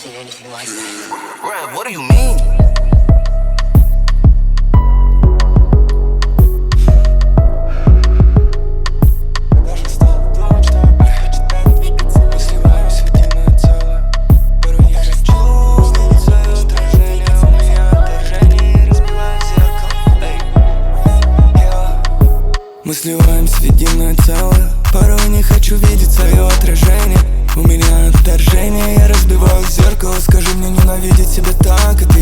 seen anything like that. Bruh, what do you mean? Мы сливаемся в единое целое. Порой не хочу видеть свое отражение. У меня отторжение, я разбиваю зеркало. Скажи мне, ненавидеть себя так — это